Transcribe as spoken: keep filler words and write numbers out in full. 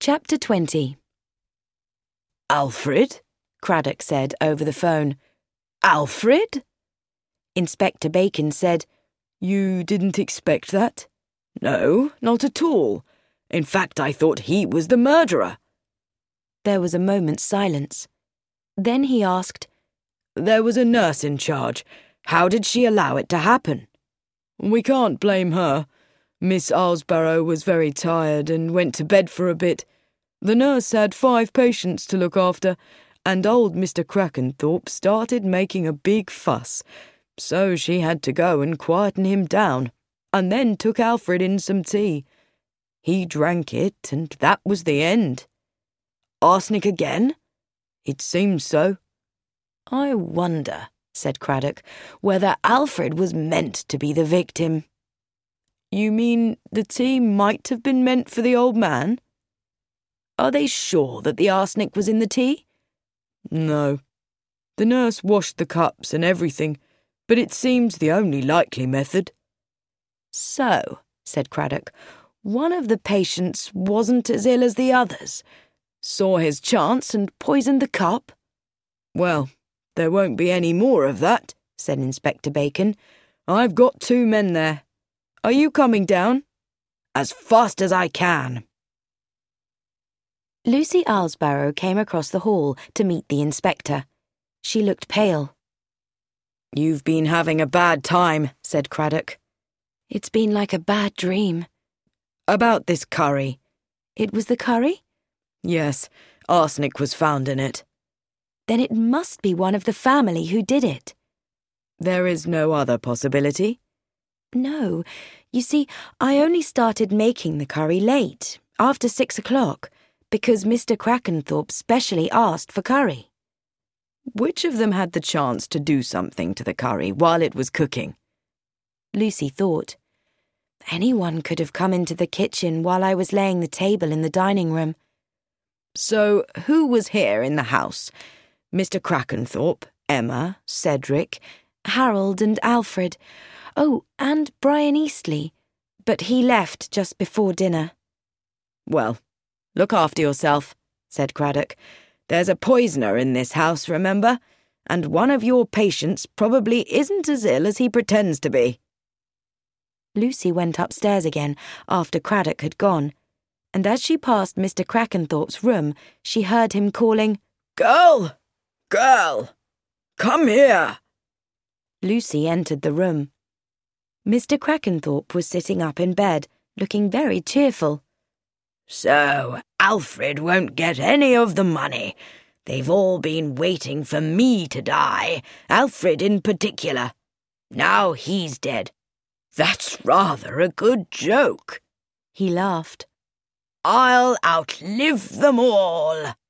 Chapter twenty. "Alfred?" Craddock said over the phone. "Alfred?" Inspector Bacon said, "You didn't expect that?" "No, not at all. In fact, I thought he was the murderer." There was a moment's silence. Then he asked, "There was a nurse in charge. How did she allow it to happen?" "We can't blame her. Miss Alsbarrow was very tired and went to bed for a bit. The nurse had five patients to look after, and old Mister Crackenthorpe started making a big fuss, so she had to go and quieten him down, and then took Alfred in some tea. He drank it, and that was the end." "Arsenic again?" "It seems so." "I wonder," said Craddock, "whether Alfred was meant to be the victim." "You mean the tea might have been meant for the old man?" "Are they sure that the arsenic was in the tea?" "No. The nurse washed the cups and everything, but it seems the only likely method." "So," said Craddock, "one of the patients wasn't as ill as the others, saw his chance and poisoned the cup?" "Well, there won't be any more of that," said Inspector Bacon. "I've got two men there. Are you coming down?" "As fast as I can." Lucy Alsbarrow came across the hall to meet the inspector. She looked pale. "You've been having a bad time," said Craddock. "It's been like a bad dream." "About this curry." "It was the curry?" "Yes, arsenic was found in it." "Then it must be one of the family who did it." "There is no other possibility?" "No. You see, I only started making the curry late, after six o'clock, because Mister Crackenthorpe specially asked for curry." "Which of them had the chance to do something to the curry while it was cooking?" Lucy thought. "Anyone could have come into the kitchen while I was laying the table in the dining room." "So who was here in the house? Mister Crackenthorpe, Emma, Cedric, Harold and Alfred. Oh, and Brian Eastley, but he left just before dinner." "Well, look after yourself," said Craddock. "There's a poisoner in this house, remember, and one of your patients probably isn't as ill as he pretends to be." Lucy went upstairs again after Craddock had gone, and as she passed Mister Crackenthorpe's room, she heard him calling, "Girl! Girl! Come here!" Lucy entered the room. Mister Crackenthorpe was sitting up in bed, looking very cheerful. "So, Alfred won't get any of the money. They've all been waiting for me to die, Alfred in particular. Now he's dead. That's rather a good joke." He laughed. "I'll outlive them all."